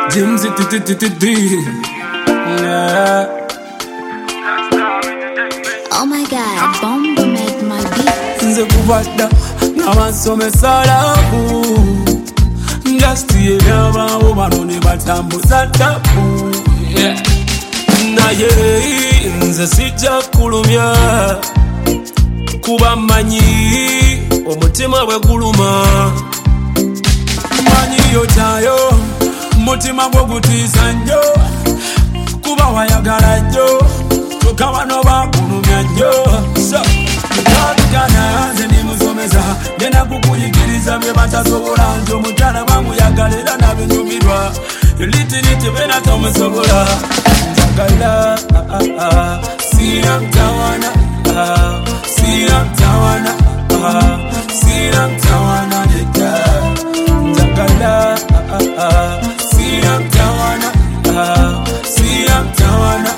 Jim's Oh my God, Bomba make my beat. Nze kubadda n'abansomesa laavu just yebyabaawo bano ne batambuza tabu naye nze sijja kulumya kuba mmanyi omutima bwe guluma manyi yotaayo mutima gwo gutiisa nnyo kuba wayagala nnyo tukaba n'obakulumya nnyo mukabigana nze ndimusomesa ngenda kukuyigiriza bye batasobola nti omukyala bamuyagala era nabinyumirwa litiriti bena tomusobola njagala siira mtawana siira mtawana siira mtawana neta njagala siira mtawana siira mtawana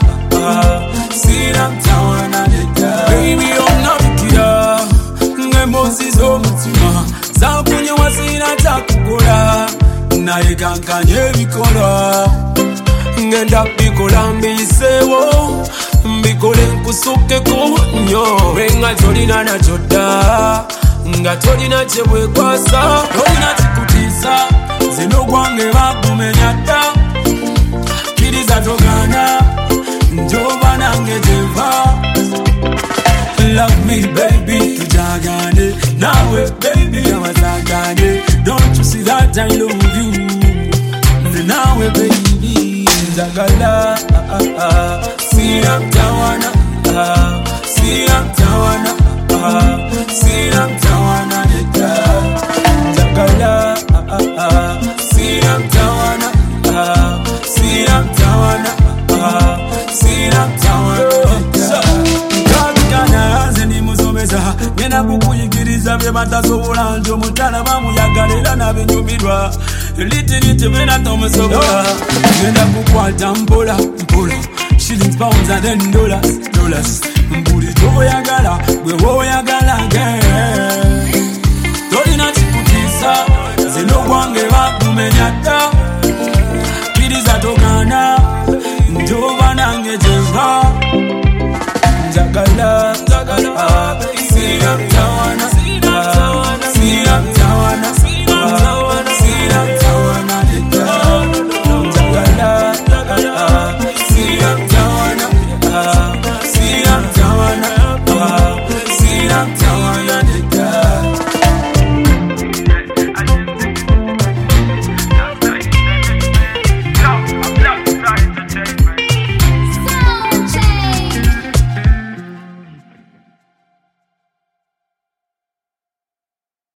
siira mtawana neta baby onabikira ngembozi z'omutima zakunyewa siira kyakukola naye kankanye ebikola ngenda bikola mbiyiseewo mbikole nkusukeko nnyo wenga tolina nakyodda nga tolina kyebwekwasa tolina kikutiisa zino gwange bagumenya dda kiriza togana njoba nange gyeva love me baby tujagane nawe baby amazagane don't you see that I love you nawe baby njagala siira mtawana siira mtawana siira mtawana neta njagala siira mtawana siira mtawana siira mtawana neta nkabigana nze ndimusomesa ngenda kukuyigiriza bye batasobola nti omukyala bamuyagala era nabinyumirwa litiriti bena tomusobola ngenda kukwata mpola mpola shillings pounds and then dollars buli kyoyagala gwe woyagala girl tolina kikutiisa zino gwange bagumenya dda kiriza togana njoba nange gyeva njagala siira mtawana